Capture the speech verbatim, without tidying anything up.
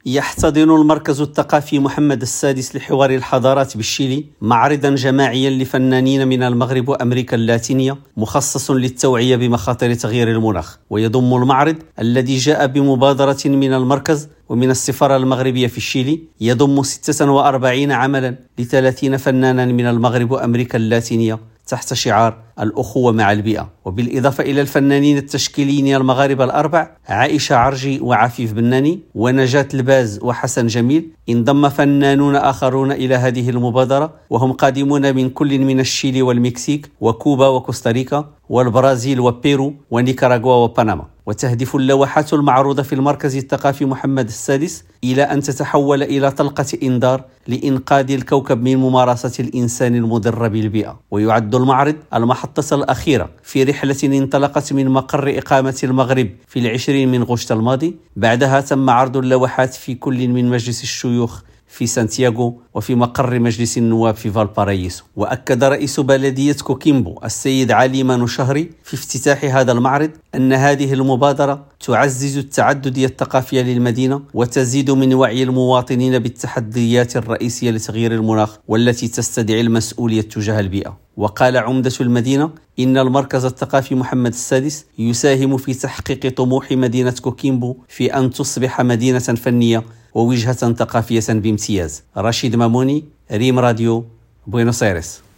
يحتضن المركز الثقافي محمد السادس لحوار الحضارات بالشيلي معرضا جماعيا لفنانين من المغرب وأمريكا اللاتينية مخصص للتوعية بمخاطر تغيير المناخ. ويضم المعرض الذي جاء بمبادرة من المركز ومن السفارة المغربية في الشيلي يضم ستة وأربعين عملا لثلاثين فنانا من المغرب وأمريكا اللاتينية تحت شعار الأخوة مع البيئة، وبالإضافة إلى الفنانين التشكيليين المغاربة الأربع عائشة عرجي وعفيف بناني ونجاة الباز وحسن جميل، انضم فنانون آخرون إلى هذه المبادرة وهم قادمون من كل من الشيلي والمكسيك وكوبا وكوستاريكا والبرازيل وبيرو ونيكاراغوا وبنما. وتهدف اللوحات المعروضة في المركز الثقافي محمد السادس إلى أن تتحول إلى طلقة إنذار لإنقاذ الكوكب من ممارسة الإنسان المضرة بالبيئة. ويعد المعرض المحطة الأخيرة في رحلة انطلقت من مقر إقامة المغرب في العشرين من غشت الماضي. بعدها تم عرض اللوحات في كل من مجلس الشيوخ في سانتياغو وفي مقر مجلس النواب في فالبارايسو. وأكد رئيس بلدية كوكيمبو السيد علي مانو شهري في افتتاح هذا المعرض أن هذه المبادرة تعزز التعددية الثقافية للمدينة وتزيد من وعي المواطنين بالتحديات الرئيسية لتغيير المناخ والتي تستدعي المسؤولية تجاه البيئة. وقال عمدة المدينة إن المركز الثقافي محمد السادس يساهم في تحقيق طموح مدينة كوكيمبو في أن تصبح مدينة فنية ووجهة ثقافية بامتياز. رشيد ماموني، ريم راديو، بوينوس آيرس.